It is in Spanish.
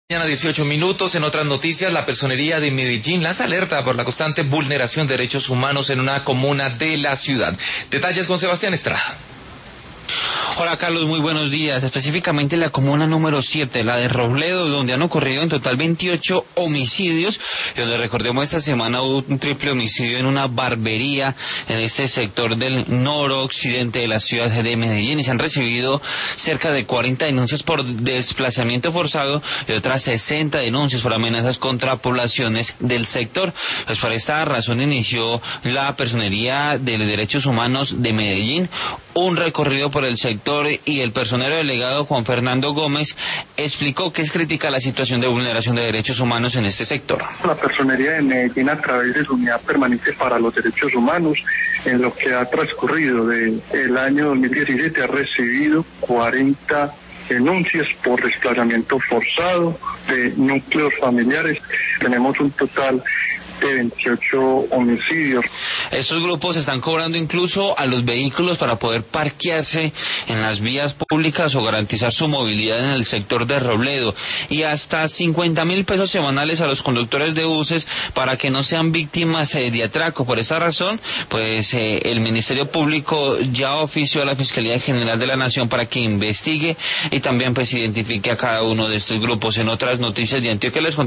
Mañana 18 minutos. En otras noticias, la Personería de Medellín lanza alerta por la constante vulneración de derechos humanos en una comuna de la ciudad. Detalles con Sebastián Estrada. Hola Carlos, muy buenos días. Específicamente en la comuna número 7, la de Robledo, donde han ocurrido en total 28 homicidios, y donde recordemos esta semana hubo un triple homicidio en una barbería en este sector del noroccidente de la ciudad de Medellín, y se han recibido cerca de 40 denuncias por desplazamiento forzado y otras 60 denuncias por amenazas contra poblaciones del sector. Pues por esta razón inició la Personería de Derechos Humanos de Medellín un recorrido por el sector, y el personero delegado Juan Fernando Gómez explicó que es crítica la situación de vulneración de derechos humanos en este sector. La Personería de Medellín, a través de su unidad permanente para los derechos humanos, en lo que ha transcurrido del año 2017, ha recibido 40 denuncias por desplazamiento forzado de núcleos familiares. Tenemos un total de 28 homicidios. Estos grupos están cobrando incluso a los vehículos para poder parquearse en las vías públicas o garantizar su movilidad en el sector de Robledo, y hasta 50.000 pesos semanales a los conductores de buses para que no sean víctimas de atraco. Por esta razón, pues el Ministerio Público ya ofició a la Fiscalía General de la Nación para que investigue y también pues identifique a cada uno de estos grupos. En otras noticias de Antioquia les